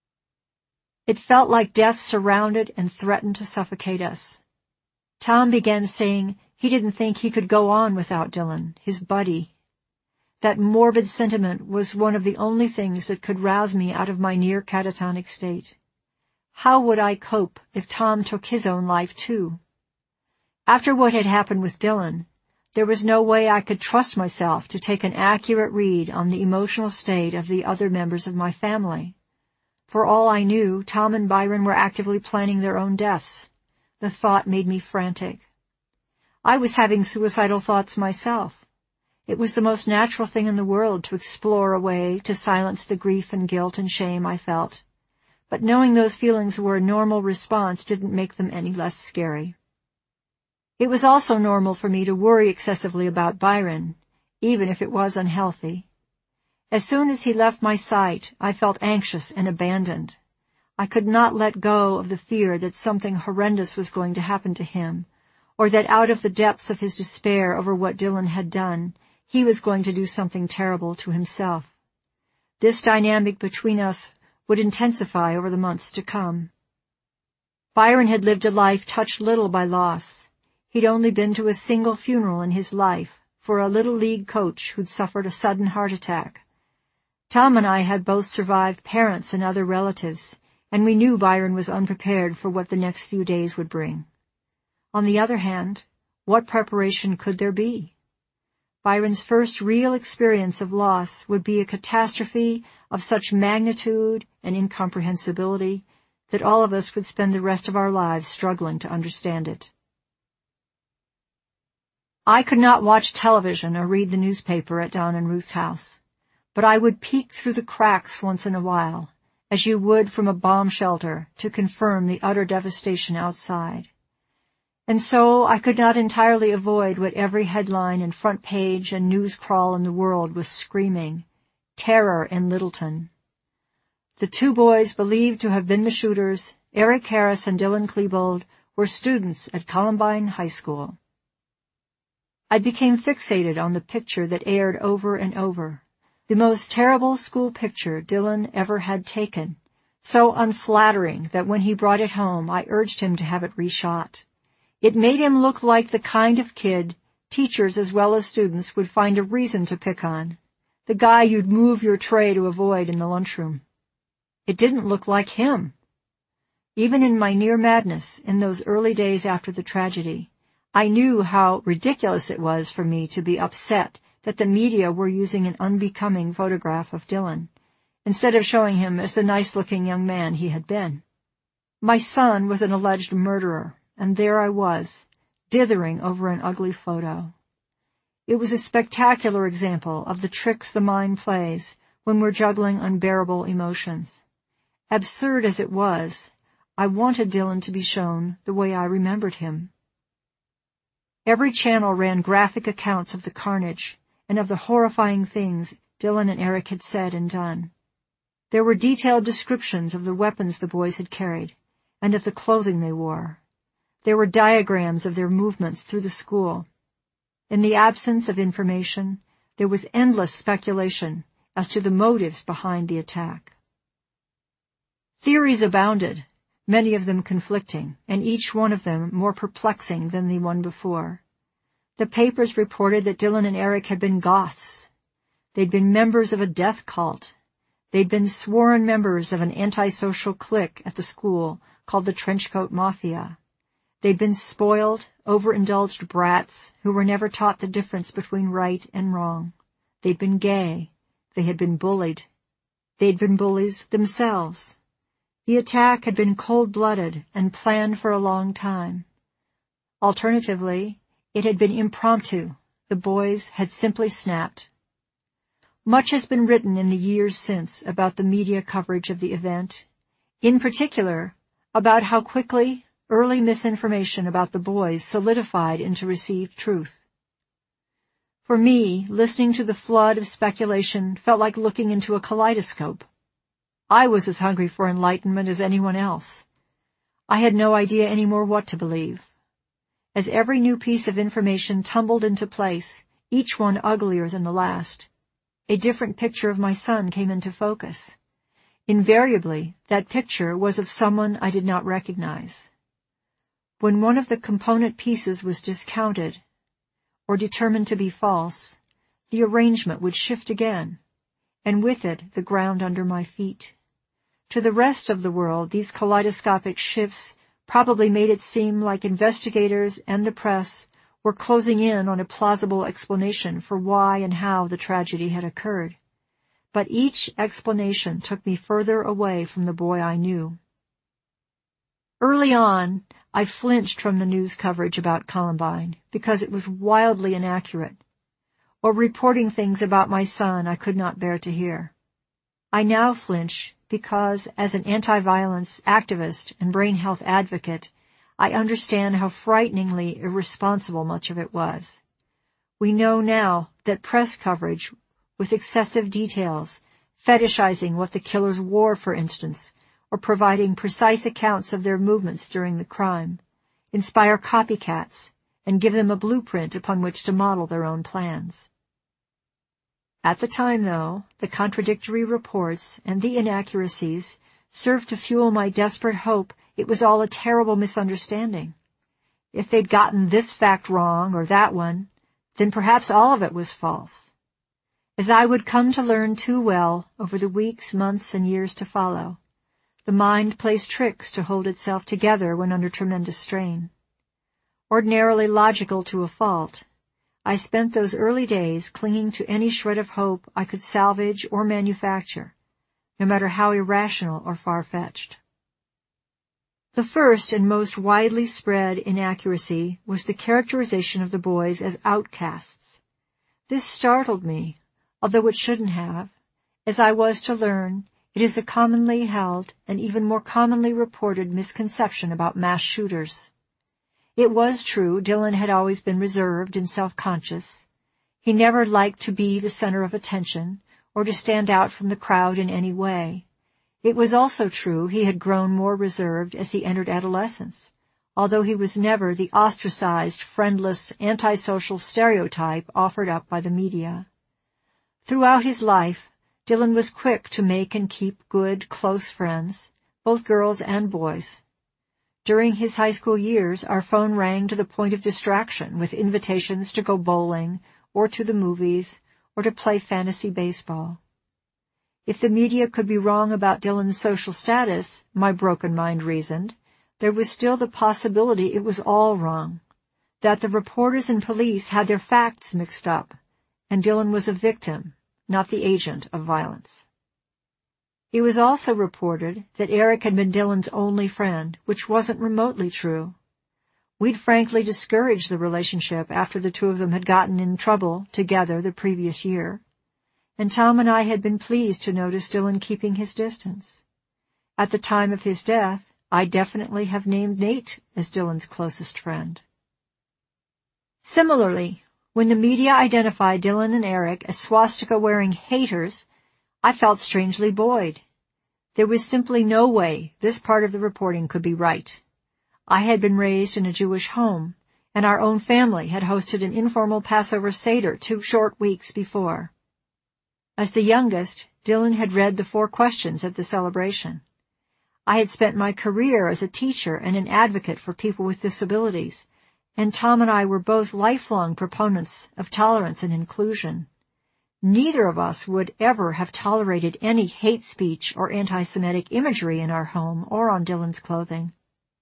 It felt like death surrounded and threatened to suffocate us. Tom began saying he didn't think he could go on without Dylan, his buddy. That morbid sentiment was one of the only things that could rouse me out of my near catatonic state. How would I cope if Tom took his own life too? After what had happened with Dylan, there was no way I could trust myself to take an accurate read on the emotional state of the other members of my family. For all I knew, Tom and Byron were actively planning their own deaths. The thought made me frantic. I was having suicidal thoughts myself. It was the most natural thing in the world to explore a way to silence the grief and guilt and shame I felt. But knowing those feelings were a normal response didn't make them any less scary. It was also normal for me to worry excessively about Byron, even if it was unhealthy. As soon as he left my sight, I felt anxious and abandoned. I could not let go of the fear that something horrendous was going to happen to him, or that out of the depths of his despair over what Dylan had done, he was going to do something terrible to himself. This dynamic between us would intensify over the months to come. Byron had lived a life touched little by loss. He'd only been to a single funeral in his life for a little league coach who'd suffered a sudden heart attack. Tom and I had both survived parents and other relatives, and we knew Byron was unprepared for what the next few days would bring. On the other hand, what preparation could there be? Byron's first real experience of loss would be a catastrophe of such magnitude and incomprehensibility that all of us would spend the rest of our lives struggling to understand it. I could not watch television or read the newspaper at Don and Ruth's house, but I would peek through the cracks once in a while, as you would from a bomb shelter, to confirm the utter devastation outside. And so I could not entirely avoid what every headline and front page and news crawl in the world was screaming: terror in Littleton. The two boys believed to have been the shooters, Eric Harris and Dylan Klebold, were students at Columbine High School. I became fixated on the picture that aired over and over, the most terrible school picture Dylan ever had taken, so unflattering that when he brought it home I urged him to have it reshot. It made him look like the kind of kid teachers as well as students would find a reason to pick on, the guy you'd move your tray to avoid in the lunchroom. It didn't look like him. Even in my near madness in those early days after the tragedy, I knew how ridiculous it was for me to be upset that the media were using an unbecoming photograph of Dylan, instead of showing him as the nice-looking young man he had been. My son was an alleged murderer, and there I was, dithering over an ugly photo. It was a spectacular example of the tricks the mind plays when we're juggling unbearable emotions. Absurd as it was, I wanted Dylan to be shown the way I remembered him. Every channel ran graphic accounts of the carnage and of the horrifying things Dylan and Eric had said and done. There were detailed descriptions of the weapons the boys had carried and of the clothing they wore. There were diagrams of their movements through the school. In the absence of information, there was endless speculation as to the motives behind the attack. Theories abounded, many of them conflicting, and each one of them more perplexing than the one before. The papers reported that Dylan and Eric had been goths. They'd been members of a death cult. They'd been sworn members of an antisocial clique at the school called the Trenchcoat Mafia. They'd been spoiled, overindulged brats who were never taught the difference between right and wrong. They'd been gay. They had been bullied. They'd been bullies themselves. The attack had been cold-blooded and planned for a long time. Alternatively, it had been impromptu. The boys had simply snapped. Much has been written in the years since about the media coverage of the event, in particular about how quickly early misinformation about the boys solidified into received truth. For me, listening to the flood of speculation felt like looking into a kaleidoscope. I was as hungry for enlightenment as anyone else. I had no idea anymore what to believe. As every new piece of information tumbled into place, each one uglier than the last, a different picture of my son came into focus. Invariably, that picture was of someone I did not recognize. When one of the component pieces was discounted, or determined to be false, the arrangement would shift again, and with it the ground under my feet. To the rest of the world, these kaleidoscopic shifts probably made it seem like investigators and the press were closing in on a plausible explanation for why and how the tragedy had occurred. But each explanation took me further away from the boy I knew. Early on, I flinched from the news coverage about Columbine because it was wildly inaccurate, or reporting things about my son I could not bear to hear. I now flinch because, as an anti-violence activist and brain health advocate, I understand how frighteningly irresponsible much of it was. We know now that press coverage, with excessive details, fetishizing what the killers wore, for instance, or providing precise accounts of their movements during the crime, inspire copycats and give them a blueprint upon which to model their own plans. At the time, though, the contradictory reports and the inaccuracies served to fuel my desperate hope it was all a terrible misunderstanding. If they'd gotten this fact wrong or that one, then perhaps all of it was false. As I would come to learn too well over the weeks, months, and years to follow, the mind plays tricks to hold itself together when under tremendous strain. Ordinarily logical to a fault, I spent those early days clinging to any shred of hope I could salvage or manufacture, no matter how irrational or far-fetched. The first and most widely spread inaccuracy was the characterization of the boys as outcasts. This startled me, although it shouldn't have. As I was to learn, it is a commonly held and even more commonly reported misconception about mass shooters. It was true Dylan had always been reserved and self-conscious. He never liked to be the center of attention or to stand out from the crowd in any way. It was also true he had grown more reserved as he entered adolescence, although he was never the ostracized, friendless, antisocial stereotype offered up by the media. Throughout his life, Dylan was quick to make and keep good, close friends, both girls and boys. During his high school years, our phone rang to the point of distraction with invitations to go bowling or to the movies or to play fantasy baseball. If the media could be wrong about Dylan's social status, my broken mind reasoned, there was still the possibility it was all wrong, that the reporters and police had their facts mixed up, and Dylan was a victim, not the agent of violence. It was also reported that Eric had been Dylan's only friend, which wasn't remotely true. We'd frankly discouraged the relationship after the two of them had gotten in trouble together the previous year, and Tom and I had been pleased to notice Dylan keeping his distance. At the time of his death, I definitely have named Nate as Dylan's closest friend. Similarly, when the media identified Dylan and Eric as swastika-wearing haters, I felt strangely buoyed. There was simply no way this part of the reporting could be right. I had been raised in a Jewish home, and our own family had hosted an informal Passover Seder 2 short weeks before. As the youngest, Dylan had read the 4 questions at the celebration. I had spent my career as a teacher and an advocate for people with disabilities, and Tom and I were both lifelong proponents of tolerance and inclusion. Neither of us would ever have tolerated any hate speech or anti-Semitic imagery in our home or on Dylan's clothing.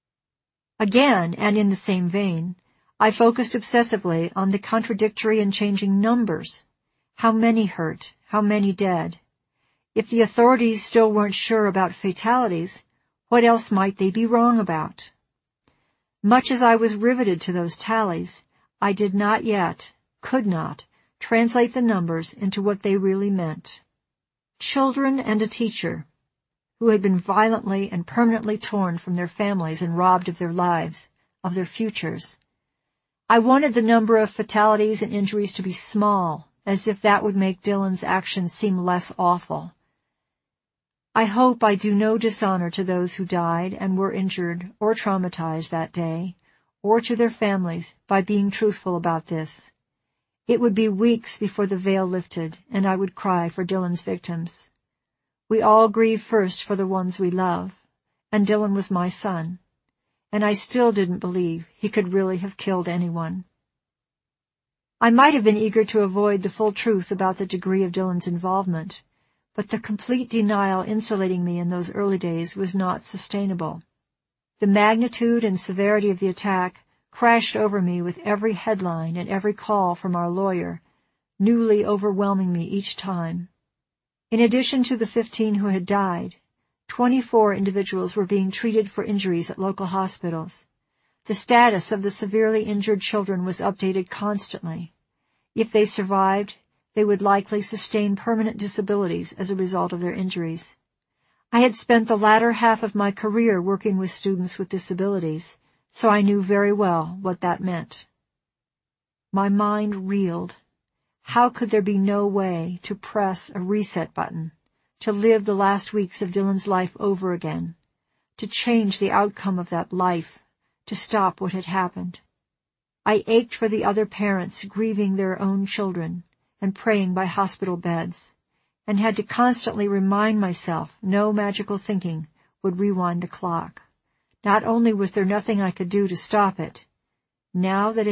Again, and in the same vein, I focused obsessively on the contradictory and changing numbers. How many hurt? How many dead? If the authorities still weren't sure about fatalities, what else might they be wrong about? Much as I was riveted to those tallies, I did not yet, could not, translate the numbers into what they really meant. Children and a teacher, who had been violently and permanently torn from their families and robbed of their lives, of their futures. I wanted the number of fatalities and injuries to be small, as if that would make Dylan's actions seem less awful. I hope I do no dishonor to those who died and were injured or traumatized that day, or to their families by being truthful about this. It would be weeks before the veil lifted, and I would cry for Dylan's victims. We all grieve first for the ones we love, and Dylan was my son, and I still didn't believe he could really have killed anyone. I might have been eager to avoid the full truth about the degree of Dylan's involvement, but the complete denial insulating me in those early days was not sustainable. The magnitude and severity of the attack crashed over me with every headline and every call from our lawyer, newly overwhelming me each time. In addition to the 15 who had died, 24 individuals were being treated for injuries at local hospitals. The status of the severely injured children was updated constantly. If they survived, they would likely sustain permanent disabilities as a result of their injuries. I had spent the latter half of my career working with students with disabilities, so I knew very well what that meant. My mind reeled. How could there be no way to press a reset button, to live the last weeks of Dylan's life over again, to change the outcome of that life, to stop what had happened? I ached for the other parents grieving their own children and praying by hospital beds, and had to constantly remind myself no magical thinking would rewind the clock. Not only was there nothing I could do to stop it, now that